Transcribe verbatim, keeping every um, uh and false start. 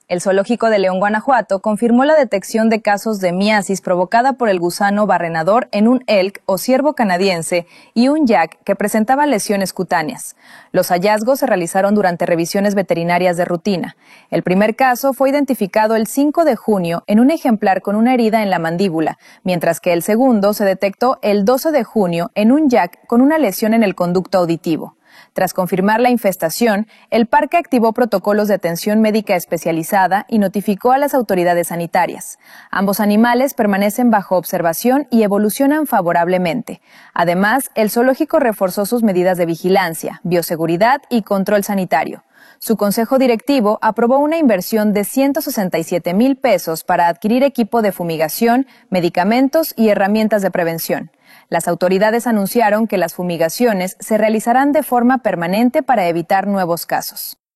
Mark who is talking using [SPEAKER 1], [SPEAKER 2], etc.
[SPEAKER 1] El Zoológico de León, Guanajuato, confirmó la detección de casos de miasis provocada por el gusano barrenador en un elk o ciervo canadiense y un yak que presentaba lesiones cutáneas. Los hallazgos se realizaron durante revisiones veterinarias de rutina. El primer caso fue identificado el cinco de junio en un ejemplar con una herida en la mandíbula, mientras que el segundo se detectó el doce de junio en un yak con una lesión en el conducto auditivo. Tras confirmar la infestación, el parque activó protocolos de atención médica especializada y notificó a las autoridades sanitarias. Ambos animales permanecen bajo observación y evolucionan favorablemente. Además, el zoológico reforzó sus medidas de vigilancia, bioseguridad y control sanitario. Su consejo directivo aprobó una inversión de ciento sesenta y siete mil pesos para adquirir equipo de fumigación, medicamentos y herramientas de prevención. Las autoridades anunciaron que las fumigaciones se realizarán de forma permanente para evitar nuevos casos.